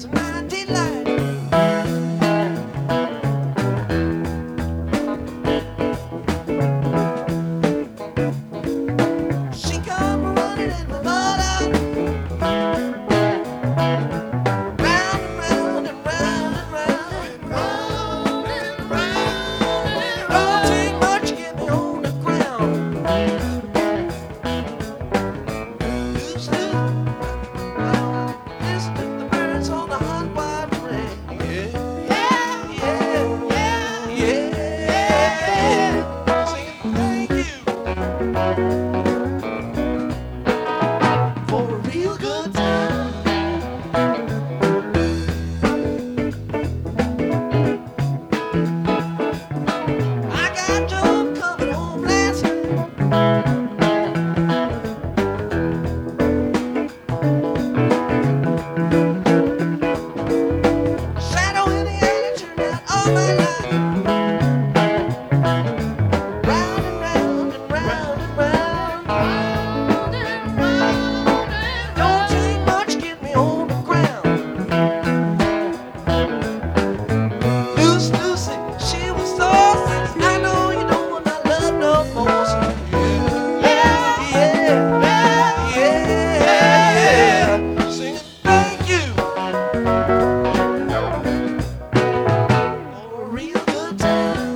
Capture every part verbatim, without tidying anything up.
was my delight. She come running in the mud, round and round and round and round, round and round and round. Don't take much to get me on the ground. Loose, loose. Listen to the birds on the hot wide plain. Yeah, yeah, yeah, yeah, yeah. Singing thank you for a real good time. I got Joe coming home last night. Shadow in the alley turned out all my life. Round and round and round and round. Round and round and don't take much to get me on the ground. Loose, Lucy, she was saucy. I know you don't want my love no more. So yeah, yeah, yeah, yeah. Singing thank you for a real good time.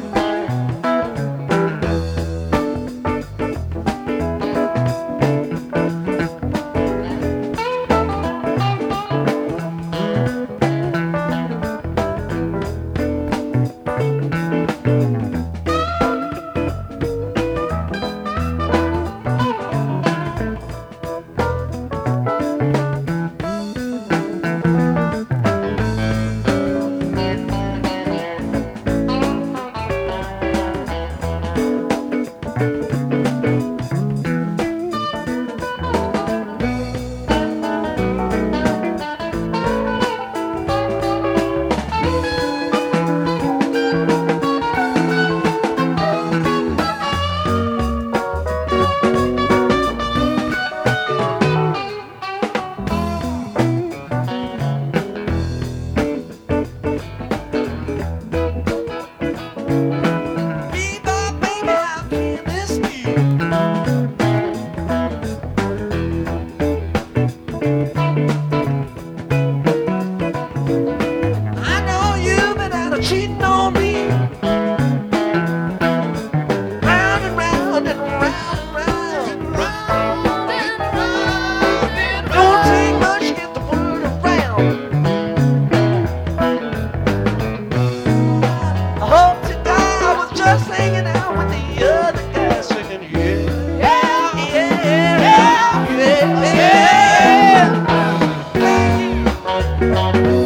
Bebop, baby, how can this be? I know you've been out of cheating on me. Round and round and round and round, round and round and don't take much to get the word around. I hope to die I was just hanging out with the other guys singing yeah, yeah, yeah, yeah, yeah, yeah. Thank you.